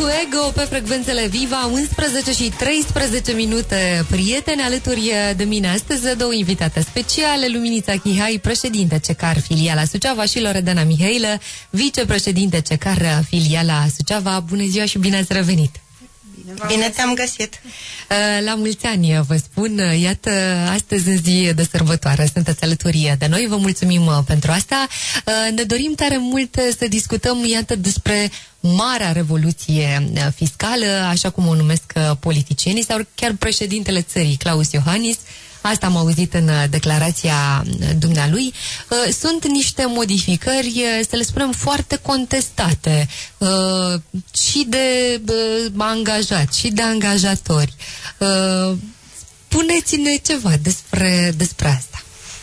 Ego pe frecvențele Viva, 11 și 13 minute. Prieteni, alături de mine astăzi două invitate speciale, Luminița Chihai, președinte CECAR filiala Suceava, și Loredana Mihailă, vicepreședinte CECAR filiala Suceava. Bună ziua și bine ați revenit! Bine te-am găsit! La mulți ani, vă spun, iată, astăzi în zi de sărbătoare, sunteți alături de noi, vă mulțumim pentru asta. Ne dorim tare mult să discutăm, iată, despre marea revoluție fiscală, așa cum o numesc politicienii, sau chiar președintele țării, Klaus Iohannis. Asta am auzit în declarația dumnealui. Sunt niște modificări, să le spunem, foarte contestate și de angajați și de angajatori. Spuneți-ne ceva despre asta.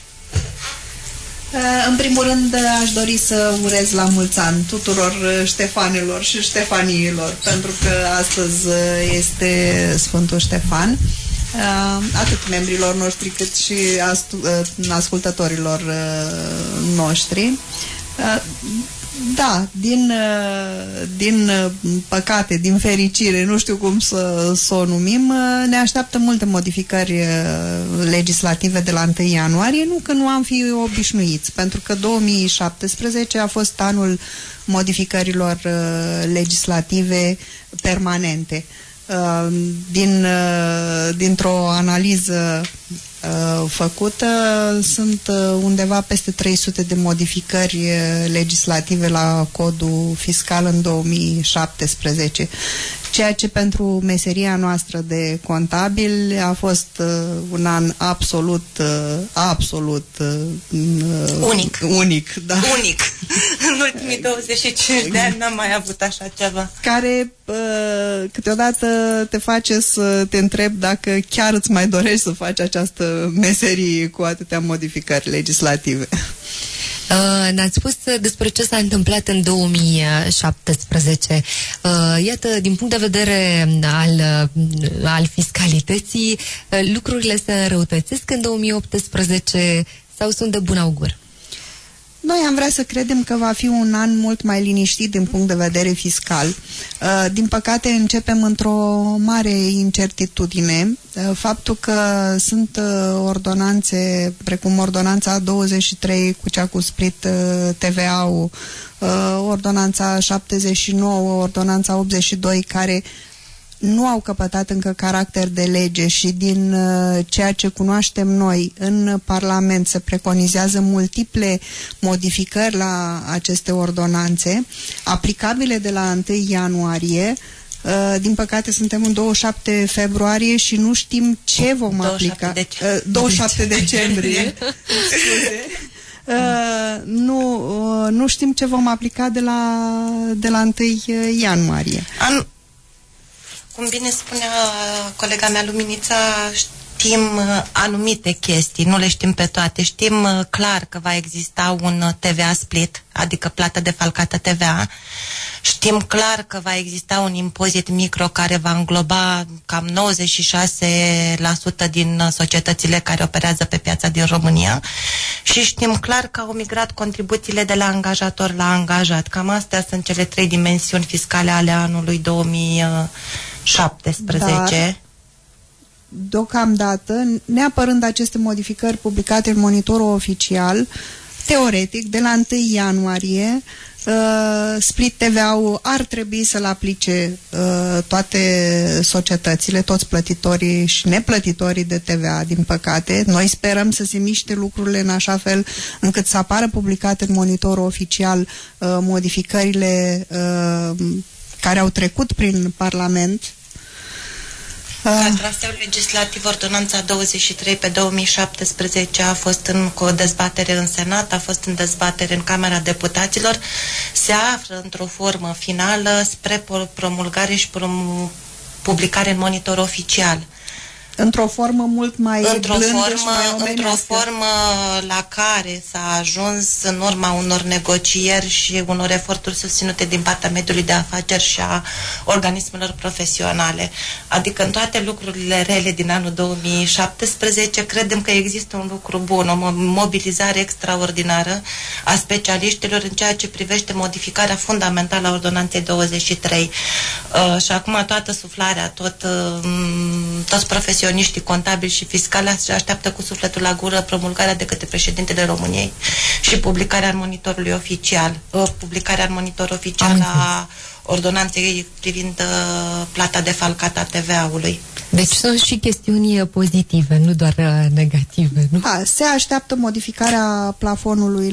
În primul rând, aș dori să urez la mulți ani tuturor Ștefanilor și Ștefaniilor, pentru că astăzi este Sfântul Ștefan. Atât membrilor noștri cât și ascultătorilor noștri. Da, din păcate, din fericire, nu știu cum să o numim, ne așteaptă multe modificări legislative de la 1 ianuarie, nu că nu am fi obișnuiți, pentru că 2017 a fost anul modificărilor legislative permanente. Dintr-o analiză făcută, sunt undeva peste 300 de modificări legislative la codul fiscal în 2017, ceea ce pentru meseria noastră de contabil a fost un an absolut unic, da. Unic. În ultimii 25 de ani n-am mai avut așa ceva. Care câteodată te face să te întrebi dacă chiar îți mai dorești să faci această meserie cu atâtea modificări legislative. Ne-ați spus despre ce s-a întâmplat în 2017. Iată, din punct de vedere al fiscalității, lucrurile se înrăutățesc în 2018 sau sunt de bun augur? Noi am vrea să credem că va fi un an mult mai liniștit din punct de vedere fiscal. Din păcate, începem într-o mare incertitudine. Faptul că sunt ordonanțe, precum ordonanța 23 cu cea cu split TVA-ul, ordonanța 79, ordonanța 82, care nu au căpătat încă caracter de lege și din ceea ce cunoaștem noi în Parlament se preconizează multiple modificări la aceste ordonanțe, aplicabile de la 1 ianuarie. Din păcate suntem în 27 februarie și nu știm ce vom aplica. 27 decembrie. Scuze. Nu știm ce vom aplica de la 1 ianuarie. Cum bine spunea colega mea Luminița, știm anumite chestii, nu le știm pe toate. Știm clar că va exista un TVA split, adică plată defalcată TVA. Știm clar că va exista un impozit micro care va îngloba cam 96% din societățile care operează pe piața din România. Și știm clar că au migrat contribuțiile de la angajator la angajat. Cam astea sunt cele 3 dimensiuni fiscale ale anului 2017. Dar, deocamdată, neapărând aceste modificări publicate în monitorul oficial, teoretic, de la 1 ianuarie, split TVA-ul ar trebui să-l aplice toate societățile, toți plătitorii și neplătitorii de TVA, din păcate. Noi sperăm să se miște lucrurile în așa fel încât să apară publicate în monitorul oficial modificările care au trecut prin Parlament. Ca traseu legislativ, ordonanța 23 pe 2017 a fost cu o dezbatere în Senat, a fost în dezbatere în Camera Deputaților, se află într-o formă finală spre promulgare și publicare în monitor oficial. într-o formă mult mai blândă și mai omenească. Într-o formă la care s-a ajuns în urma unor negocieri și unor eforturi susținute din partea mediului de afaceri și a organismelor profesionale. Adică în toate lucrurile rele din anul 2017 credem că există un lucru bun, o mobilizare extraordinară a specialiștilor în ceea ce privește modificarea fundamentală a Ordonanței 23. Și acum toată suflarea, toți profesioniștii contabili și fiscali se așteaptă cu sufletul la gură promulgarea de către președintele României și publicarea în monitorului oficial, a ordonanței privind plata defalcată a TVA-ului. Deci sunt și chestiuni pozitive, nu doar negative, nu? Se așteaptă modificarea plafonului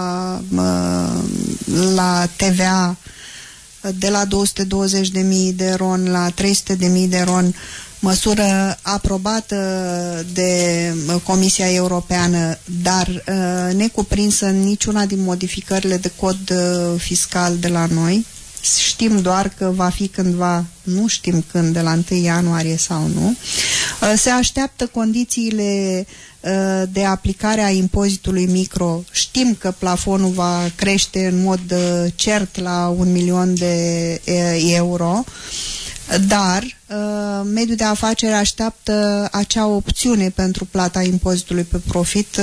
la TVA de la 220.000 de RON la 300.000 de RON, măsură aprobată de Comisia Europeană, dar necuprinsă în niciuna din modificările de cod fiscal de la noi. Știm doar că va fi cândva, nu știm când, de la 1 ianuarie sau nu. Se așteaptă condițiile de aplicare a impozitului micro. Știm că plafonul va crește în mod cert la 1.000.000 de euro, dar mediul de afaceri așteaptă acea opțiune pentru plata impozitului pe profit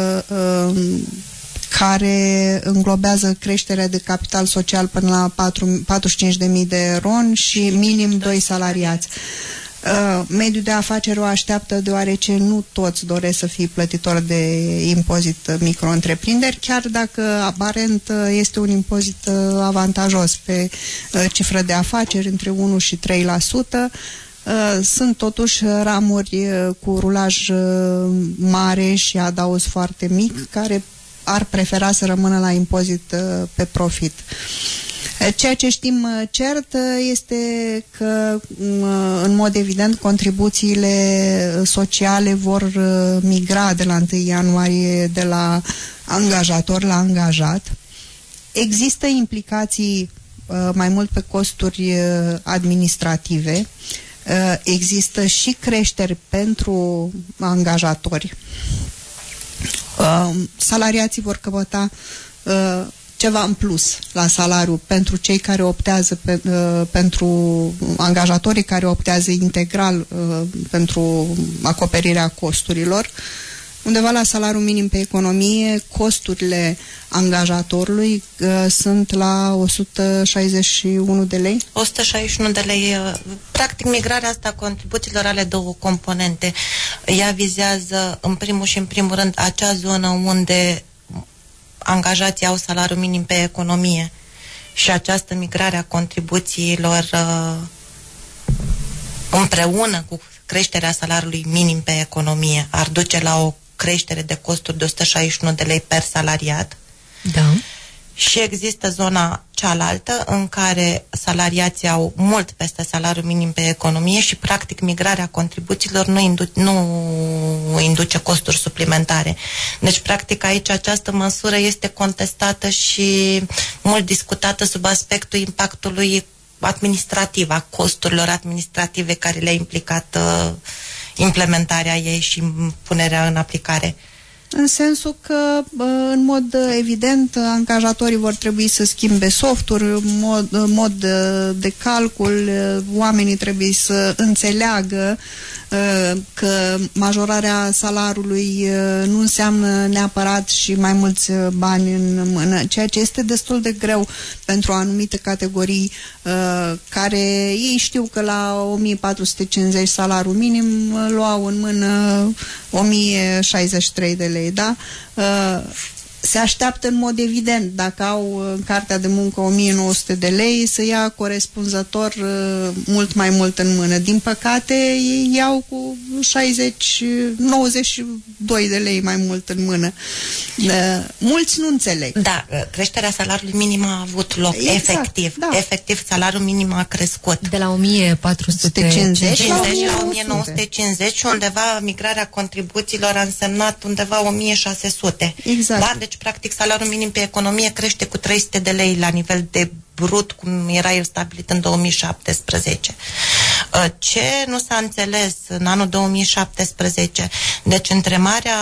care înglobează creșterea de capital social până la 45.000 de RON și minim 2 salariați. Mediul de afaceri o așteaptă deoarece nu toți doresc să fie plătitori de impozit micro-întreprinderi, chiar dacă aparent este un impozit avantajos pe cifră de afaceri între 1 și 3%. Sunt totuși ramuri cu rulaj mare și adaos foarte mic care ar prefera să rămână la impozit pe profit. Ceea ce știm cert este că, în mod evident, contribuțiile sociale vor migra de la 1 ianuarie de la angajator la angajat. Există implicații mai mult pe costuri administrative. Există și creșteri pentru angajatori. Salariații vor căpăta ceva în plus la salariu pentru cei care optează pentru angajatorii care optează integral pentru acoperirea costurilor. Undeva la salariul minim pe economie, costurile angajatorului sunt la 161 de lei. 161 de lei. Practic, migrarea asta a contribuțiilor are două componente. Ea vizează, în primul și în primul rând, acea zonă unde angajații au salariu minim pe economie și această migrare a contribuțiilor împreună cu creșterea salariului minim pe economie ar duce la o creștere de costuri de 161 de lei per salariat. Da. Și există zona cealaltă în care salariații au mult peste salariul minim pe economie și practic migrarea contribuțiilor nu induce costuri suplimentare. Deci practic aici această măsură este contestată și mult discutată sub aspectul impactului administrativ, a costurilor administrative care le-a implicat implementarea ei și punerea în aplicare. În sensul că, în mod evident, angajatorii vor trebui să schimbe softuri, mod de calcul, oamenii trebuie să înțeleagă că majorarea salariului nu înseamnă neapărat și mai mulți bani în mână, ceea ce este destul de greu pentru anumite categorii care ei știu că la 1450 salariul minim luau în mână 1063 de lei, da? Se așteaptă în mod evident, dacă au în cartea de muncă 1900 de lei, să ia corespunzător mult mai mult în mână. Din păcate, ei iau cu 92 de lei mai mult în mână. Mulți nu înțeleg. Da, creșterea salariului minim a avut loc, exact, efectiv. Da. Efectiv, salariul minim a crescut. De la 1450 la 1950 și undeva migrarea contribuțiilor a însemnat undeva 1600. Exact. Da? Deci, practic, salariul minim pe economie crește cu 300 de lei la nivel de brut, cum era el stabilit în 2017. Ce nu s-a înțeles în anul 2017, deci între marea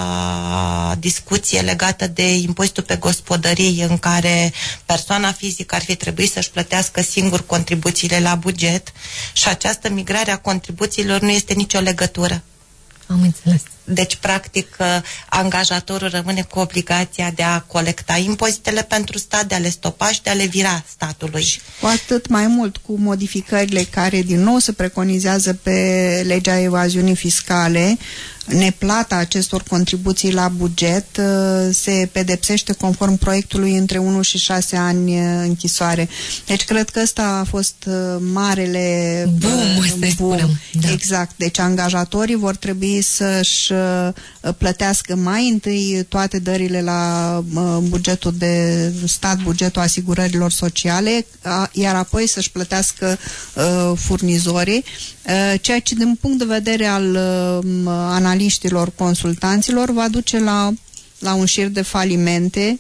discuție legată de impozitul pe gospodării, în care persoana fizică ar fi trebuit să-și plătească singur contribuțiile la buget, și această migrare a contribuțiilor nu este nicio legătură. Am înțeles. Deci, practic, angajatorul rămâne cu obligația de a colecta impozitele pentru stat, de a le stopa și de a le vira statului. Și cu atât mai mult cu modificările care din nou se preconizează pe legea evaziunii fiscale, neplata acestor contribuții la buget se pedepsește conform proiectului între 1 și 6 ani închisoare. Deci cred că ăsta a fost marele boom. Da. Exact. Deci angajatorii vor trebui să-și plătească mai întâi toate dările la bugetul de stat, bugetul asigurărilor sociale, iar apoi să-și plătească furnizorii, ceea ce din punct de vedere al analiștilor, consultanților, va duce la un șir de falimente,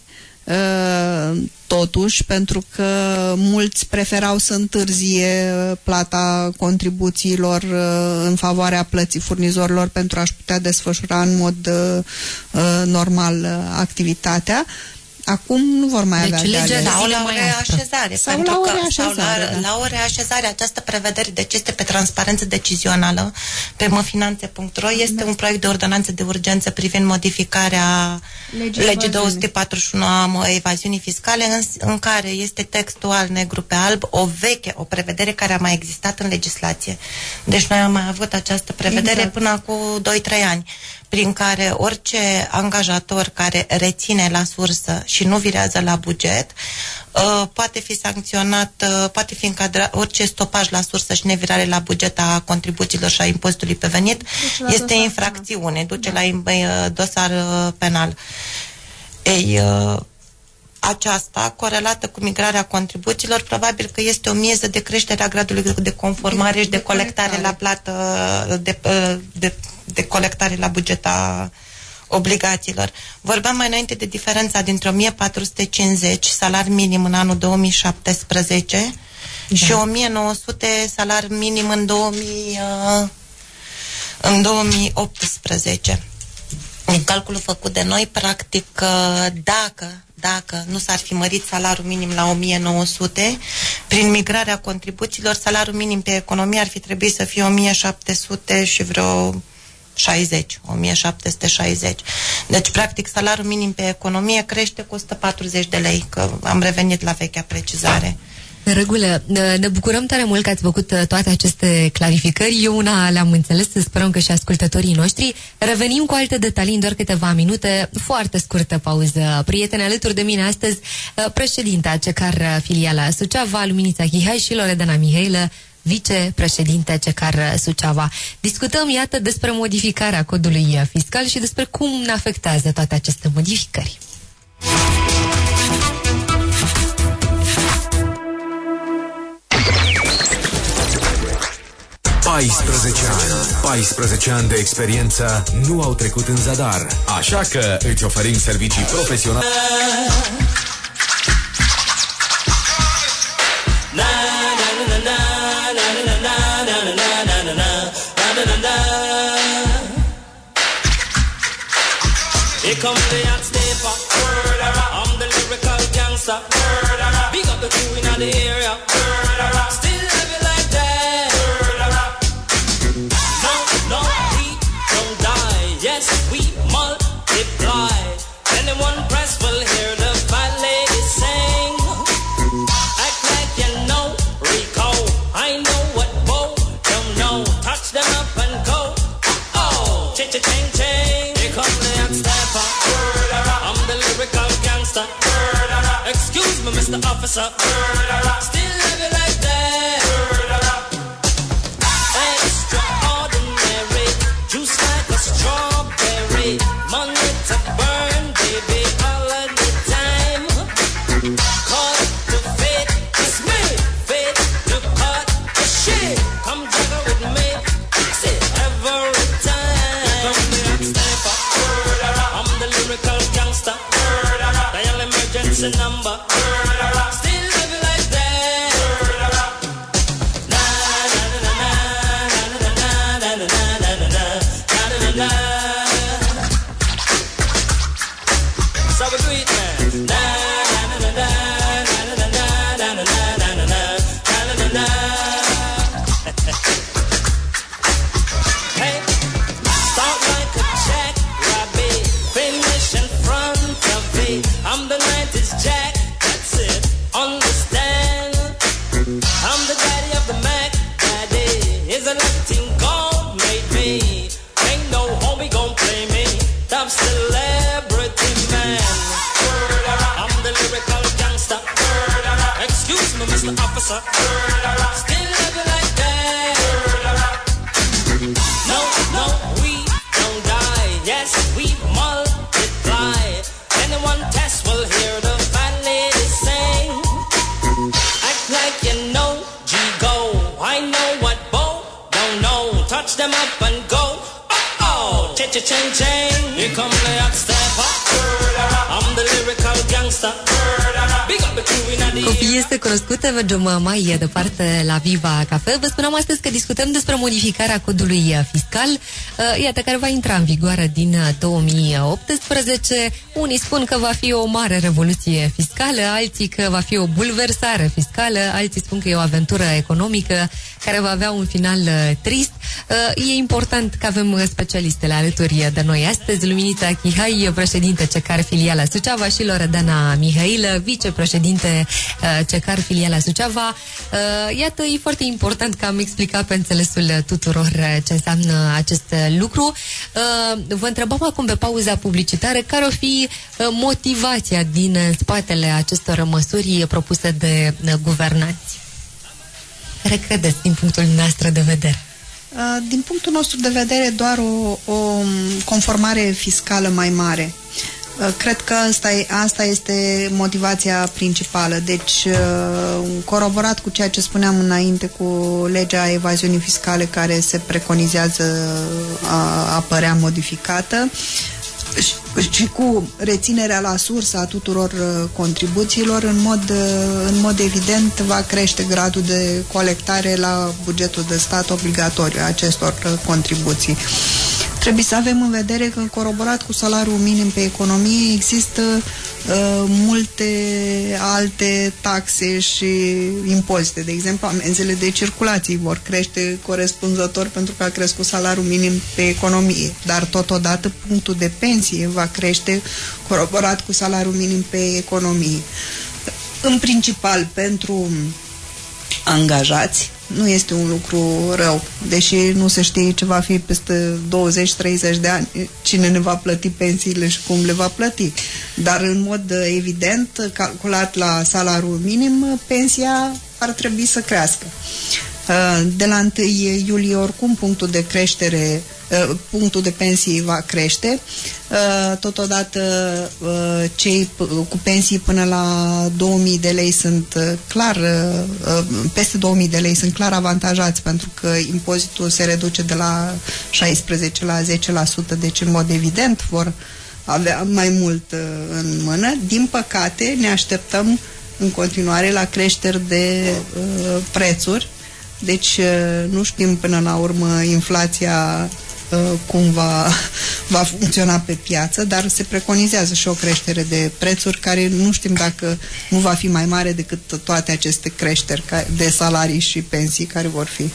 totuși, pentru că mulți preferau să întârzie plata contribuțiilor în favoarea plății furnizorilor pentru a-și putea desfășura în mod normal activitatea. Acum nu vor mai avea de ales. Sau la o reașezare. Sau la o reașezare. Această prevedere, deci este pe transparență decizională, pe mfinanțe.ro, este un proiect de ordonanță de urgență privind modificarea legii 241 a evaziunii fiscale, în care este textual, negru pe alb, o prevedere care a mai existat în legislație. Deci noi am mai avut această prevedere până acum 2-3 ani, prin care orice angajator care reține la sursă și nu virează la buget poate fi sancționat, poate fi încadrat, orice stopaj la sursă și nevirare la buget a contribuțiilor și a impozitului pe venit este infracțiune, duce la dosar penal. Ei, aceasta, corelată cu migrarea contribuțiilor, probabil că este o mieză de creștere a gradului de conformare și de colectare la plată, de colectare la bugeta obligațiilor. Vorbeam mai înainte de diferența dintre 1450 salari minim în anul 2017 și 1900 salari minim în 2018. Din calculul făcut de noi, practic, dacă nu s-ar fi mărit salariul minim la 1900, prin migrarea contribuțiilor, salariul minim pe economie ar fi trebuit să fie 1700 și vreo 1760. Deci, practic, salariul minim pe economie crește cu 140 de lei, că am revenit la vechea precizare. În regulă, ne bucurăm tare mult că ați făcut toate aceste clarificări. Eu una le-am înțeles, sperăm că și ascultătorii noștri. Revenim cu alte detalii în doar câteva minute. Foarte scurtă pauză. Prieteni, alături de mine astăzi, președinta CECAR filiala Suceava, Luminița Chihai, și Loredana Mihailă, vicepreședinte CECAR Suceava. Discutăm, iată, despre modificarea codului fiscal și despre cum ne afectează toate aceste modificări. 14 ani de experiență nu au trecut în zadar, așa că îți oferim servicii profesionale. Here comes the hot stepper. I'm the lyrical gangster. Big up the crew in the area. Still love it like that. No, we don't die. Yes, we multiply. Anyone press will hear the fat lady sing. Act like you know Rico. I know what Bo don't know. Touch them up and go. Oh, ching-ching-ching. Here comes the hot stepper. I'm the lyrical gangster. Excuse me, Mr. Officer. Still love it like that. Extraordinary. Juice like a strawberry. Money to burn, baby, all of the time. Caught to fit, it's me. Fit to cut the shit. Come juggle with me. Fix it every time. Come the hot stepper. I'm the lyrical gangster. Dial emergency number. Still live it like that. Na na na na na. I'm the 90s Jack, that's it, understand. I'm the daddy of the Mac, daddy is a Latin gold made me. Ain't no homie gon' play me, top celebrity man. I'm the lyrical gangster. Excuse me, Mr. Officer. Still love you like that. No, no, we don't die. Yes, we multiply. Anyone test will hear the fat lady sing. Act like you know, G-Go. I know what Bo don't know. Touch them up and go. Oh-oh, cha-cha-ching-ching. Here come the hot stepper. I'm the lyrical gangster. Big up the crew in the Copiii este cunoscută, mergem mai departe la Viva Cafe. Vă spuneam astăzi că discutăm despre modificarea codului fiscal, iată, care va intra în vigoare din 2018. Unii spun că va fi o mare revoluție fiscală, alții că va fi o bulversare fiscală, alții spun că e o aventură economică care va avea un final trist. E important că avem specialistele alături de noi astăzi, Luminița Chihai, președinte CECAR Filiala Suceava, și Loredana Mihailă, vicepreședinte CECAR Filiala Suceava. Iată, e foarte important că am explicat pe înțelesul tuturor ce înseamnă acest lucru. Vă întrebam acum pe pauza publicitară care o fi motivația din spatele acestor măsuri propuse de guvernanți. Care credeți din punctul nostru de vedere? Din punctul nostru de vedere, doar o conformare fiscală mai mare. Cred că asta este motivația principală. Deci, coroborat cu ceea ce spuneam înainte, cu legea evaziunii fiscale care se preconizează a apărea modificată, și cu reținerea la sursă a tuturor contribuțiilor, în mod evident va crește gradul de colectare la bugetul de stat obligatoriu a acestor contribuții. Trebuie să avem în vedere că, coroborat cu salariul minim pe economie, există multe alte taxe și impozite. De exemplu, amenzile de circulație vor crește corespunzător pentru că a crescut salariul minim pe economie, dar totodată punctul de pensie va crește coroborat cu salariul minim pe economie. În principal, pentru angajați, nu este un lucru rău, deși nu se știe ce va fi peste 20-30 de ani, cine ne va plăti pensiile și cum le va plăti. Dar, în mod evident, calculat la salariul minim, pensia ar trebui să crească. De la 1 iulie, oricum, punctul de pensii va crește. Totodată, cei cu pensii până la 2000 de lei sunt clar, peste 2000 de lei sunt clar avantajați, pentru că impozitul se reduce de la 16 la 10%, deci în mod evident vor avea mai mult în mână. Din păcate, ne așteptăm în continuare la creșteri de prețuri. Deci nu știm până la urmă inflația cum va funcționa pe piață, dar se preconizează și o creștere de prețuri care nu știm dacă nu va fi mai mare decât toate aceste creșteri de salarii și pensii care vor fi.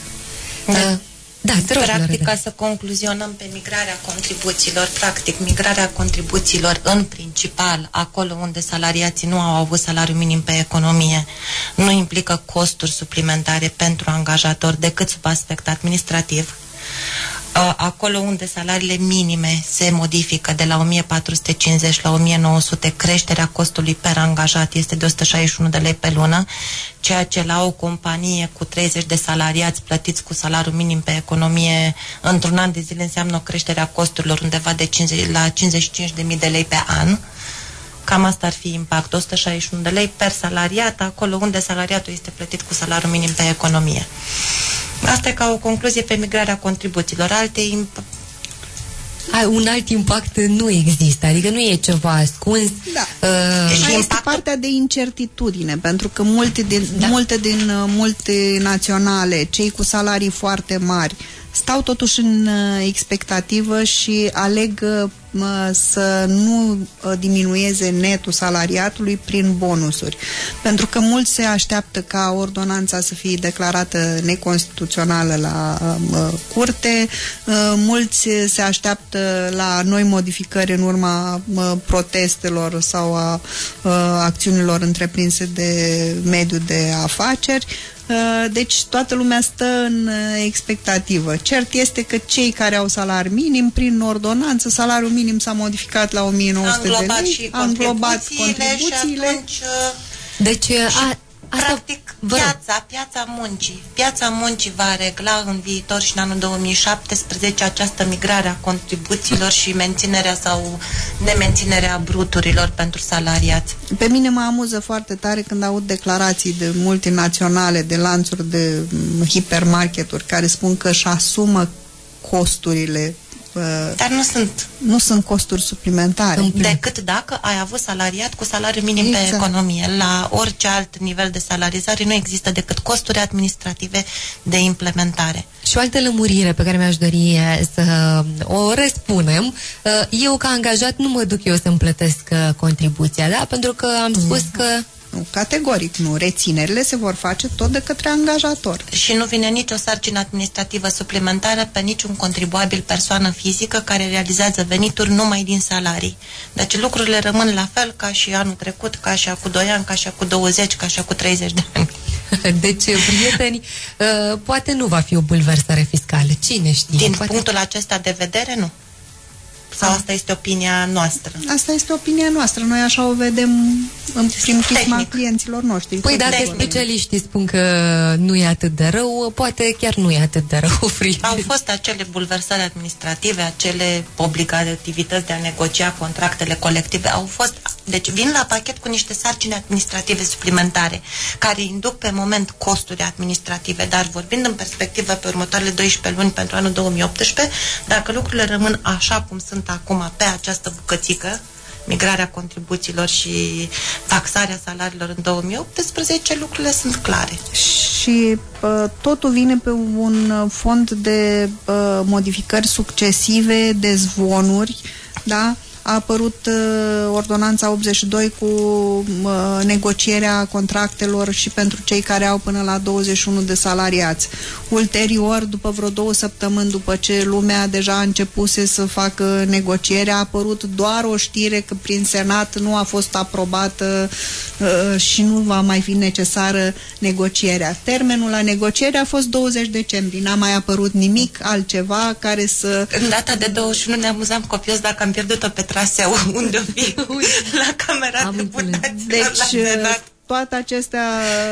Da, practic, ca să concluzionăm pe migrarea contribuțiilor, practic, migrarea contribuțiilor în principal, acolo unde salariații nu au avut salariu minim pe economie, nu implică costuri suplimentare pentru angajator decât sub aspect administrativ. Acolo unde salariile minime se modifică de la 1450 la 1900, creșterea costului per angajat este de 161 de lei pe lună, ceea ce la o companie cu 30 de salariați plătiți cu salariul minim pe economie într-un an de zile înseamnă o creștere a costurilor undeva de la 55.000 de lei pe an. Cam asta ar fi impact, 161 de lei per salariat, acolo unde salariatul este plătit cu salariul minim pe economie. Asta e ca o concluzie pe migrarea contribuțiilor. Un alt impact nu există, adică nu e ceva ascuns. Da. Și este partea de incertitudine, pentru că multe din multinaționale, cei cu salarii foarte mari, stau totuși în expectativă și aleg să nu diminueze netul salariatului prin bonusuri. Pentru că mulți se așteaptă ca ordonanța să fie declarată neconstituțională la curte, mulți se așteaptă la noi modificări în urma protestelor sau a acțiunilor întreprinse de mediul de afaceri. Deci toată lumea stă în expectativă. Cert este că cei care au salariu minim, prin ordonanță, salariul minim s-a modificat la 1900 de lei, a înglobat contribuțiile și atunci... Deci, practic, piața muncii va regla în viitor și în anul 2017 această migrare a contribuțiilor și menținerea sau nemenținerea bruturilor pentru salariați. Pe mine mă amuză foarte tare când aud declarații de multinaționale, de lanțuri de hipermarketuri care spun că își asumă costurile. Dar nu sunt costuri suplimentare. Decât dacă ai avut salariat cu salariu minim pe economie. La orice alt nivel de salarizare nu există decât costuri administrative de implementare. Și o altă lămurire pe care mi-aș dori să o răspunem. Eu, ca angajat, nu mă duc eu să-mi plătesc contribuția, da? Pentru că am spus că... Nu, categoric nu. Reținerile se vor face tot de către angajator. Și nu vine nicio sarcină administrativă suplimentară pe niciun contribuabil persoană fizică care realizează venituri numai din salarii. Deci lucrurile rămân la fel ca și anul trecut, ca și acum 2 ani, ca și acum 20, ca și acum 30 de ani. Deci, prieteni, poate nu va fi o bulversare fiscală. Cine știe? Din punctul acesta de vedere, nu. Sau asta este opinia noastră? Asta este opinia noastră. Noi așa o vedem prin prisma clienților noștri. Păi dacă specialiștii spun că nu e atât de rău, poate chiar nu e atât de rău. Au fost acele bulversări administrative, acele obligativități de a negocia contractele colective. Au fost, deci vin la pachet cu niște sarcini administrative suplimentare, care induc pe moment costuri administrative, dar vorbind în perspectivă pe următoarele 12 luni pentru anul 2018, dacă lucrurile rămân așa cum sunt acum pe această bucățică, migrarea contribuțiilor și taxarea salariilor în 2018, lucrurile sunt clare. Și totul vine pe un fond de modificări succesive, de zvonuri, da? A apărut ordonanța 82 cu negocierea contractelor și pentru cei care au până la 21 de salariați. Ulterior, după vreo 2 săptămâni după ce lumea deja a începuse să facă negocierea, a apărut doar o știre că prin Senat nu a fost aprobată și nu va mai fi necesară negocierea. Termenul la negociere a fost 20 decembrie. N-a mai apărut nimic altceva care să... În data de 21 ne amuzam copios dacă am pierdut-o pe traseu, unde o fi? La Camera Deputaților, deci, toate acestea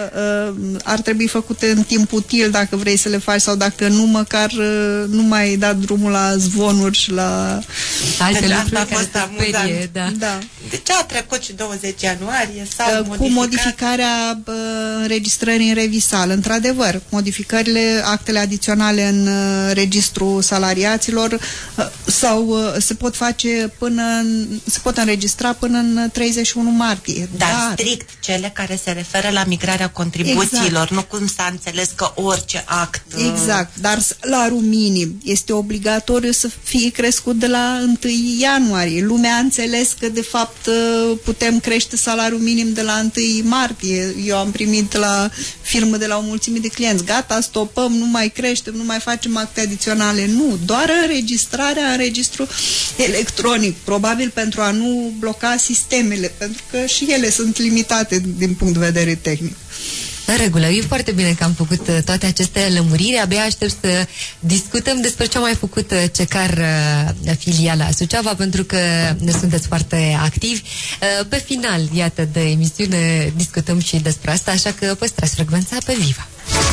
ar trebui făcute în timp util dacă vrei să le faci sau dacă nu, măcar nu mai da drumul la zvonuri și la... Alte deci lucruri asta a fost amuzant. Da. De ce a trecut și 20 ianuarie? Sau cu modificarea înregistrării în revisală. Într-adevăr, modificările, actele adiționale în registrul salariaților sau se pot face se pot înregistra până în 31 martie. Dar strict cele care se referă la migrarea contribuțiilor, exact. Nu cum s-a înțeles că orice act... Exact, dar salariul minim este obligatoriu să fie crescut de la 1 ianuarie. Lumea a înțeles că, de fapt, putem crește salariul minim de la 1 martie. Eu am primit la firmă de la o mulțime de clienți. Gata, stopăm, nu mai creștem, nu mai facem acte adiționale. Nu, doar înregistrarea în registru electronic. Probabil pentru a nu bloca sistemele, pentru că și ele sunt limitate din punct de vedere tehnic. În regulă, e foarte bine că am făcut toate aceste lămuriri. Abia aștept să discutăm despre ce a mai făcut CECAR filiala Suceava, pentru că ne sunteți foarte activi. Pe final, iată, de emisiune discutăm și despre asta, așa că păstrați frecvența pe Viva.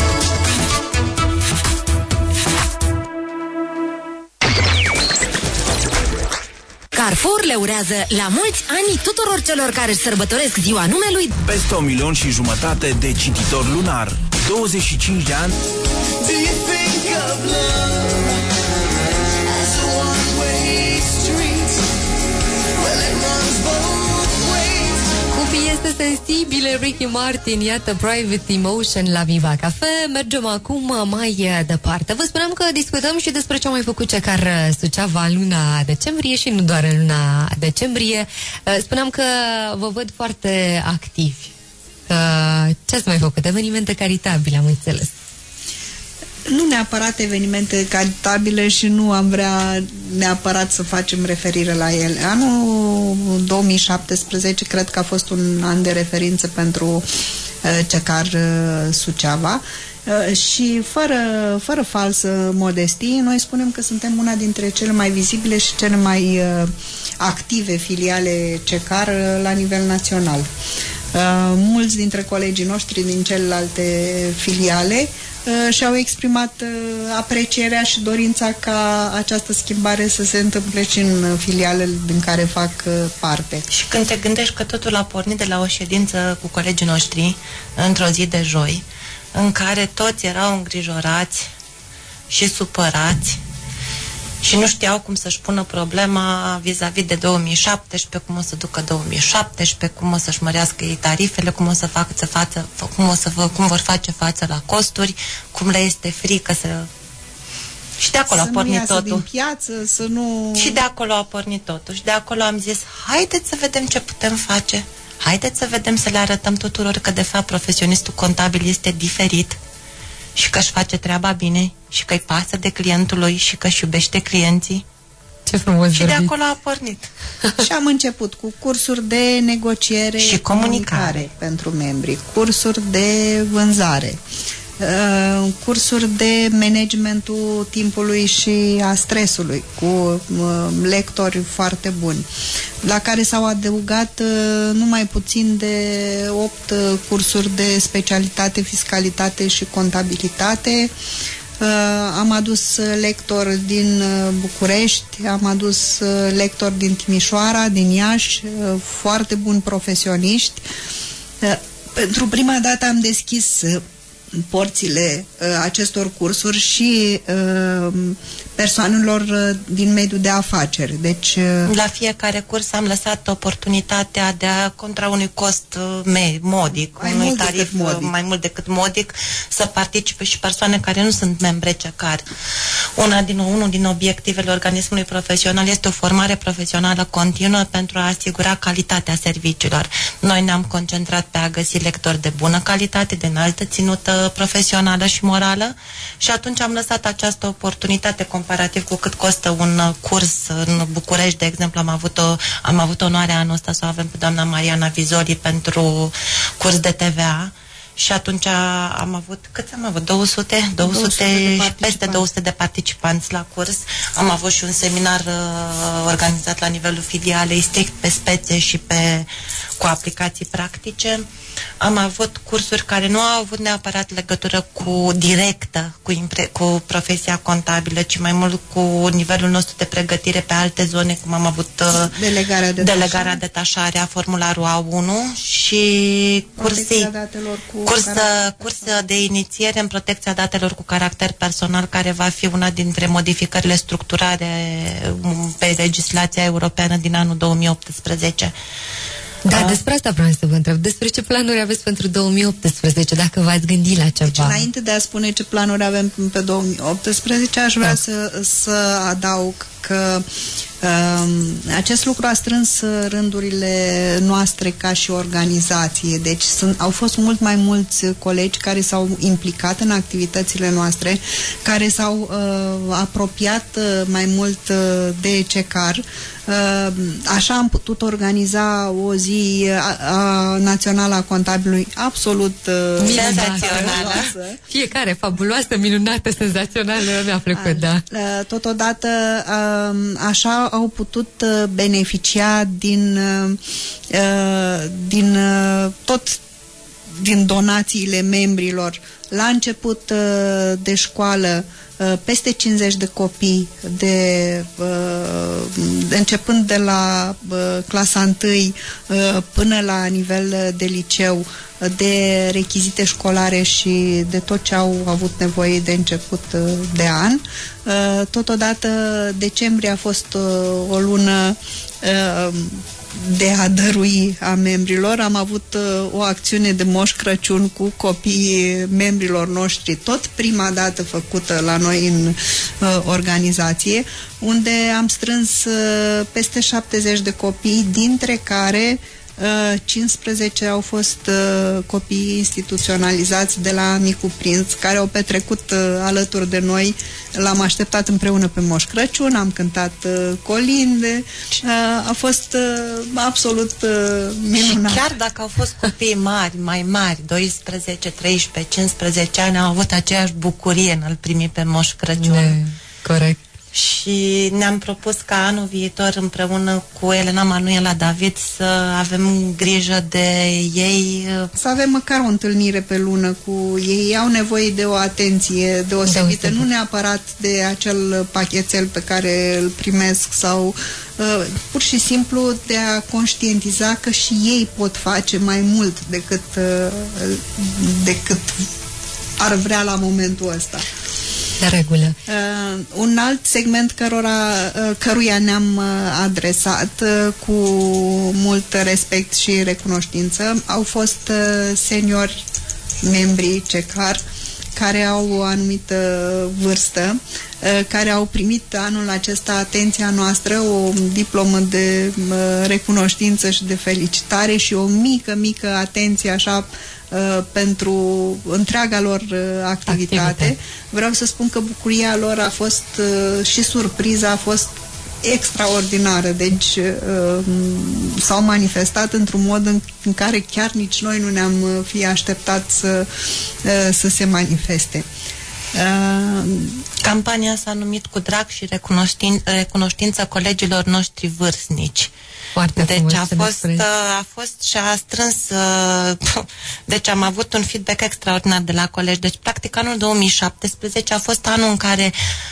Carrefour le urează la mulți ani tuturor celor care își sărbătoresc ziua numelui. Peste 1,5 milion de cititori lunar. 25 de ani. Cu Piesă sensibilă, Ricky Martin, iată Private Emotion la Viva Cafe. Mergem acum mai departe. Vă spuneam că discutăm și despre ce a mai făcut Cecar Suceava în luna decembrie și nu doar în luna decembrie. Spuneam că vă văd foarte activi. Ce ați mai făcut? Evenimente caritabile, am înțeles. Nu neapărat evenimente caritabile și nu am vrea neapărat să facem referire la ele. Anul 2017 cred că a fost un an de referință pentru Cecar Suceava și fără falsă modestie, noi spunem că suntem una dintre cele mai vizibile și cele mai active filiale Cecar la nivel național. Mulți dintre colegii noștri din celelalte filiale și-au exprimat aprecierea și dorința ca această schimbare să se întâmple și în filialele din care fac parte. Și când te gândești că totul a pornit de la o ședință cu colegii noștri într-o zi de joi, în care toți erau îngrijorați și supărați și nu știau cum să-și pună problema vis-a-vis de 2017, cum o să ducă 2017, cum o să-și mărească ei tarifele, cum vor face față la costuri, cum le este frică să... Și de acolo a pornit totul. Din piață, să nu... Și de acolo a pornit totul. Și de acolo am zis, haideți să vedem ce putem face. Haideți să vedem, să le arătăm tuturor că de fapt profesionistul contabil este diferit și că își face treaba bine și că îi pasă de clientul lui și că își iubește clienții. Ce frumos și vorbit. de acolo a pornit. Și am început cu cursuri de negociere și comunicare pentru membri, cursuri de vânzare, cursuri de managementul timpului și a stresului, cu lectori foarte buni, la care s-au adăugat numai puțin de 8 cursuri de specialitate, fiscalitate și contabilitate. Am adus lectori din București, am adus lectori din Timișoara, din Iași, foarte buni profesioniști. Pentru prima dată am deschis porțile acestor cursuri și persoanelor din mediul de afaceri. Deci, la fiecare curs am lăsat oportunitatea de a, contra unui cost modic, unui tarif mai mult decât modic, să participe și persoane care nu sunt membre Cecar. Unul din obiectivele organismului profesional este o formare profesională continuă pentru a asigura calitatea serviciilor. Noi ne-am concentrat pe a găsi lectori de bună calitate, de înaltă ținută profesională și morală și atunci am lăsat această oportunitate comparativ cu cât costă un curs în București, de exemplu. Am avut onoarea anul ăsta să o avem pe doamna Mariana Vizoli pentru curs de TVA și atunci am avut, câți am avut? 200 peste 200 de participanți la curs. Am avut și un seminar organizat la nivelul filialei, strict pe spețe și cu aplicații practice. Am avut cursuri care nu au avut neapărat legătură directă cu profesia contabilă, ci mai mult cu nivelul nostru de pregătire pe alte zone, cum am avut delegarea detașare, formularul A1 și curs de inițiere în protecția datelor cu caracter personal, care va fi una dintre modificările structurale pe legislația europeană din anul 2018. Da, despre asta vreau să vă întreb. Despre ce planuri aveți pentru 2018, dacă v-ați gândit la ceva? Deci, înainte de a spune ce planuri avem pe 2018, aș vrea să adaug că acest lucru a strâns rândurile noastre ca și organizație. Deci au fost mult mai mulți colegi care s-au implicat în activitățile noastre, care s-au apropiat mai mult de Cecar. Așa am putut organiza o zi națională a contabilului absolut senzațională. Fiecare fabuloasă, minunată, senzațională, mi-a plăcut, da. Totodată așa au putut beneficia din donațiile membrilor. La început de școală, peste 50 de copii, începând de la clasa 1 până la nivel de liceu, de rechizite școlare și de tot ce au avut nevoie de început de an. Totodată, decembrie a fost o lună de a dărui a membrilor. Am avut o acțiune de Moș Crăciun cu copiii membrilor noștri, tot prima dată făcută la noi în organizație, unde am strâns peste 70 de copii, dintre care 15 au fost copii instituționalizați de la Micu Prinț, care au petrecut alături de noi. L-am așteptat împreună pe Moș Crăciun, am cântat colinde, a fost absolut minunat. Și chiar dacă au fost copii mari, mai mari, 12, 13, 15 ani, au avut aceeași bucurie în a-l primi pe Moș Crăciun. Corect. Și ne-am propus ca anul viitor împreună cu Elena Manuela David să avem grijă de ei. Să avem măcar o întâlnire pe lună cu ei. Au nevoie de o atenție deosebită, nu neapărat de acel pachetel pe care îl primesc sau pur și simplu de a conștientiza că și ei pot face mai mult decât ar vrea la momentul ăsta. De regulă. Un alt segment căruia ne-am adresat cu mult respect și recunoștință au fost seniori membrii CECAR, care au o anumită vârstă, care au primit anul acesta atenția noastră, o diplomă de recunoștință și de felicitare și o mică atenție așa pentru întreaga lor activitate. Vreau să spun că bucuria lor a fost și surpriza a fost extraordinară, deci s-au manifestat într-un mod în care chiar nici noi nu ne-am fi așteptat să se manifeste. Campania s-a numit Cu drag și recunoștință colegilor noștri vârstnici. Deci a fost și a strâns deci am avut un feedback extraordinar de la colegi. Deci practic anul 2017 a fost anul în care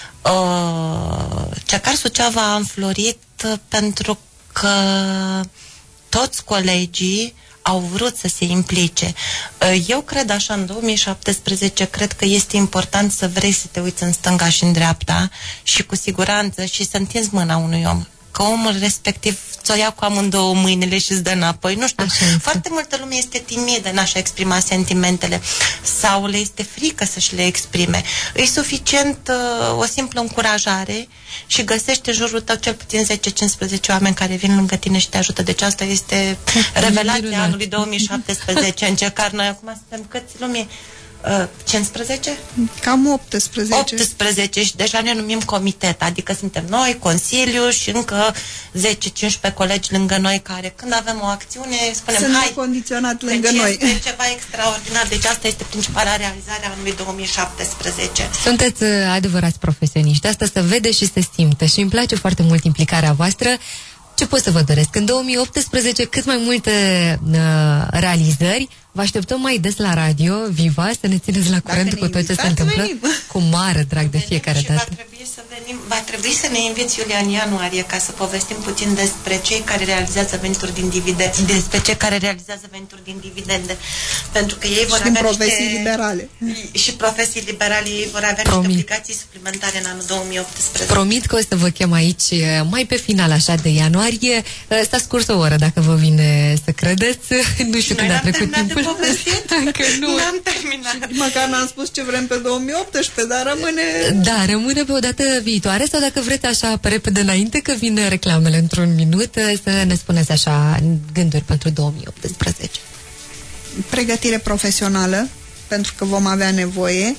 CECAR Suceava a înflorit, pentru că toți colegii au vrut să se implice. Eu cred așa, în 2017, cred că este important să vrei să te uiți în stânga și în dreapta și cu siguranță și să întinzi mâna unui om. Că omul respectiv ți-o ia cu amândouă mâinile și îți dă înapoi. Nu știu, foarte multă lume este timidă în a-și exprima sentimentele sau le este frică să-și le exprime. E suficient o simplă încurajare și găsești în jurul tău cel puțin 10-15 oameni care vin lângă tine și te ajută. Deci asta este revelația anului 2017. În CECAR noi acum suntem câți lume? 15? Cam 18. 18 și deja ne numim comitet, adică suntem noi, Consiliu și încă 10-15 colegi lângă noi care când avem o acțiune spunem sunt hai, condiționat lângă deci noi. Este ceva extraordinar, deci asta este principala realizare a anului 2017. Sunteți adevărați profesioniști, asta se vede și se simte și îmi place foarte mult implicarea voastră. Ce pot să vă doresc? În 2018 cât mai multe realizări. Vă așteptăm mai des la radio, Viva, să ne țineți la curent cu tot ce se întâmplă. Cu mare drag de fiecare dată. Va trebui să ne inviți, Iulia, în ianuarie ca să povestim puțin despre cei care realizează venituri din dividende, despre cei care realizează venituri din dividende. Pentru că ei vor avea profesii liberale. Și profesii liberale, ei vor avea niște obligații suplimentare în anul 2018. Promit că o să vă chem aici mai pe final așa de ianuarie. S-a scurs o oră, dacă vă vine să credeți. Nu știu când a trecut timpul. Încă nu. N-am terminat. Măcar n-am spus ce vrem pe 2018, dar rămâne... Da, rămâne pe o dată viitoare sau dacă vreți așa pe repede înainte că vin reclamele într-un minut, să ne spuneți așa gânduri pentru 2018. Pregătire profesională, pentru că vom avea nevoie,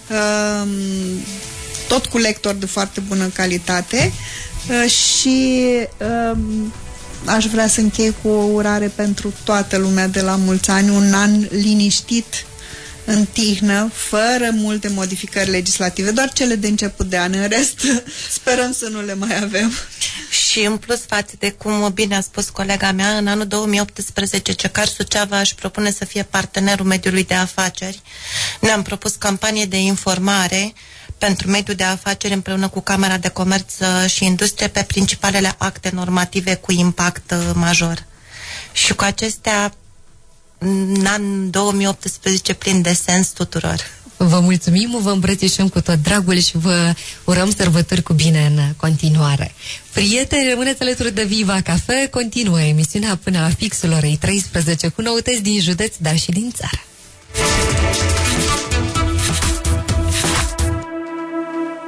tot cu lectori de foarte bună calitate și aș vrea să închei cu o urare pentru toată lumea de la mulți ani, un an liniștit, în tihnă, fără multe modificări legislative, doar cele de început de an. În rest, sperăm să nu le mai avem. Și în plus față de cum bine a spus colega mea, în anul 2018 CECAR Suceava își propune să fie partenerul mediului de afaceri. Ne-am propus campanie de informare pentru mediul de afaceri împreună cu Camera de Comerț și Industrie pe principalele acte normative cu impact major. Și cu acestea, în anul 2018 plin de sens tuturor. Vă mulțumim, vă îmbrățișăm cu tot dragul și vă urăm sărbători cu bine în continuare. Prieteni, rămâneți alături de Viva Cafe, continuă emisiunea până la fixul orei 13 cu noutăți din județ, dar și din țară.